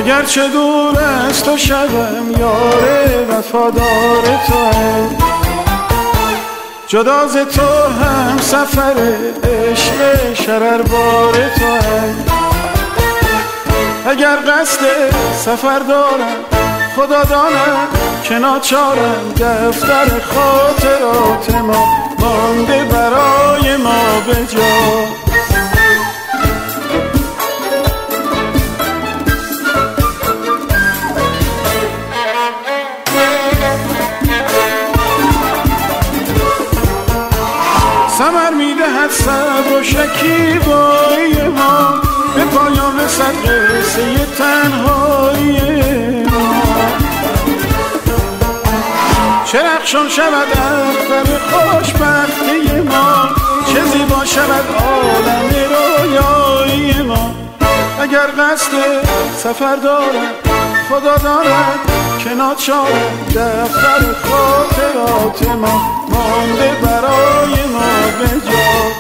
اگرچه دور از تو شبم یار وفادار توام، جدا ز تو هم سفر عشق شرربار توام. اگر قصد سفر دارم خدا داند که ناچارم، دفتر خاطرات ما مانده برای ما به جا. ثمر میدهد صبر و شکیبایی ما، به پایان رسد قصه تنهایی ما. چه رخشان شود اختر خوشبختی ما، چه زیبا شود عالم رویایی ما. اگر قصد سفر دارم خدا داند که ناچارم، دفتر خاطرات ما مانده برای ما به جا.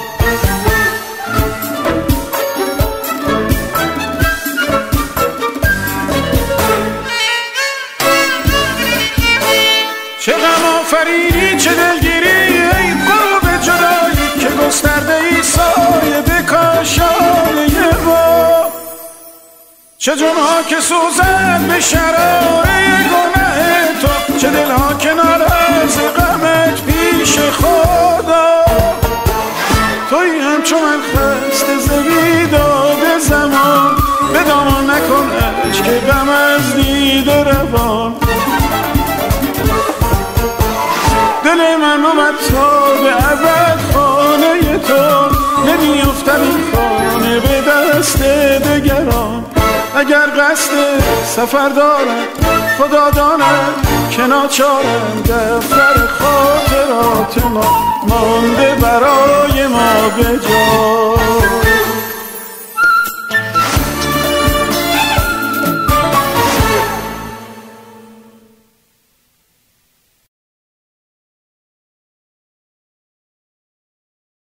چه غم آفرینی چه دلگیری ای قرب جدایی، که گسترده ای سایه به کاشانه ما. چه جمعه که سوزد به شراره گناه تو، چه دلها که ناراض غمت پیش خدا. تویی همچون من خسته ز بیداد زمان، به دامان نکن اشک غم از دیده روان. دل من بود تا به ابد خانه تو، نمیافتم این خانه به دست دگران. اگر قصد سفر دارم خدا داند که ناچارم، دفتر خاطرات ما مانده برای ما به جا.